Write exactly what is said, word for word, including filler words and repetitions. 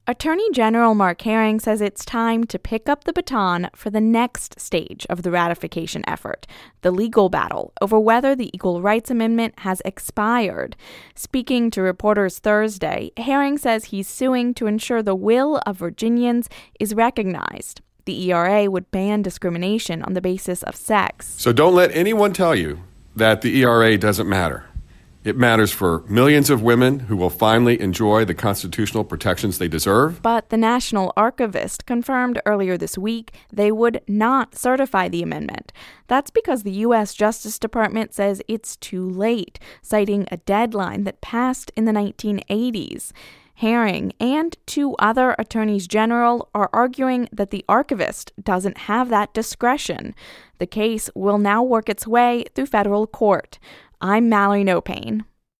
Attorney General Mark Herring says it's time to pick up the baton for the next stage of the ratification effort, the legal battle over whether the Equal Rights Amendment has expired. Speaking to reporters Thursday, Herring says he's suing to ensure the will of Virginians is recognized. The E R A would ban discrimination on the basis of sex. So don't let anyone tell you that the E R A doesn't matter. It matters for millions of women who will finally enjoy the constitutional protections they deserve. But the National Archivist confirmed earlier this week they would not certify the amendment. That's because the U S Justice Department says it's too late, citing a deadline that passed in the nineteen eighties. Herring and two other attorneys general are arguing that the archivist doesn't have that discretion. The case will now work its way through federal court. I'm Mallory Nopane.